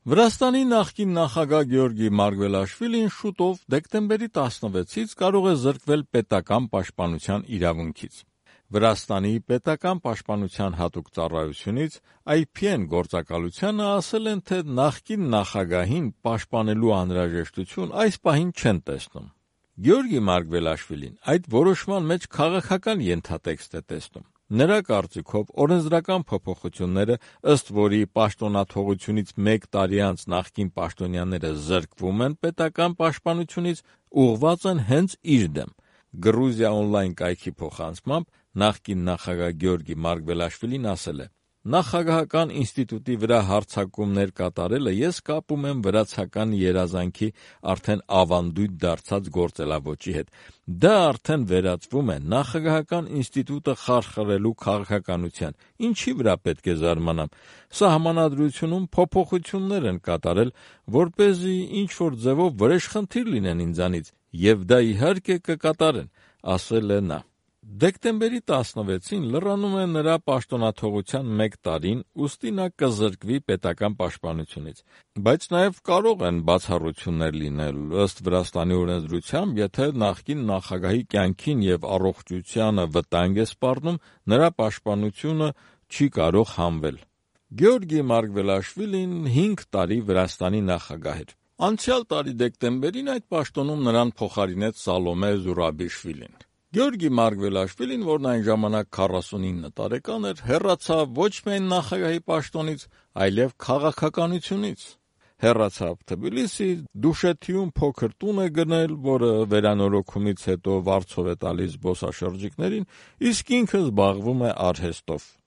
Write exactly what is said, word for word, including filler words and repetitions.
Վրաստանի նախկին նախագահ Գեորգի Մարգվելաշվիլին շուտով դեկտեմբերի տասնվեցից կարող է զրկվել պետական պաշտպանության իրավունքից։ Վրաստանի պետական պաշտպանության հատուկ ծառայությունից Այ Փի Էն գործակալությանը ասել են, թե նախկին նախագահին պաշտպանելու անհրաժեշտություն այս պահին չեն տեսնում։ Գեորգի Մարգվելաշվիլին այդ որոշման մեջ քաղաքական ենթատեքստ է տեսնում։ Նրա կարծիքով օրենսդրական փոփոխությունները, ըստ որի պաշտոնաթողությունից մեկ տարի անց նախկին պաշտոնյաները զրկվում են պետական պաշտպանությունից, ուղղված են հենց իր դեմ։ Գրուզիա օնլայն կայքի փոխանցմամբ նախկին նախագահ Գեորգի Մարգվելաշվիլին ասել է. «Նախագահական ինստիտուտի վրա հարձակումներ կատարելը ես կապում եմ վրացական երազանքի արդեն ավանդույթ դարձած գործելավոճի հետ։ Դա արդեն վերածվում է նախագահական ինստիտուտը խարխրելու քաղաքականության, ինչի վրա պետք է զարմանամ։ Սահմանադրությունում փոփոխություններ են կատարել, որպեսզի ինչ-որ ձևով վրեժխնդիր լինեն ինձանից, և դա իհարկե կկատարեն», ասել է նա։ Դեկտեմբերի տասնվեցին լրանում է նրա պաշտոնաթողության մեկ տարին, ուստի նա կզրկվի պետական պաշտպանությունից։ Բայց նաև կարող են բացառություններ լինել, ըստ Վրաստանի օրենսդրությամբ, եթե նախկին նախագահի կյանքին և առողջությանը վտանգ է սպառնում, նրա պաշտպանությունը չի կարող հանվել։ Գեորգի Մարգվելաշվիլին հինգ տարի Վրաստանի նախագահ էր։ Անցյալ տարի դեկտեմբերին այդ պաշտոնում նրան փոխարինեց Սալոմե Զուրաբիշվիլին։ Գեորգի Մարգվելաշվիլին, որն այն ժամանակ քառասունինը տարեկան էր, հեռացավ ոչ միայն նախագահի պաշտոնից, այլև քաղաքականությունից։ Հեռացավ Թբիլիսի, Դուշեթիում փոքր տուն է գնել, որը վերանորոգումից հետո վարձով է տալիս զբոսաշրջիկներին, իսկ ինքը զբաղվում է արհեստով։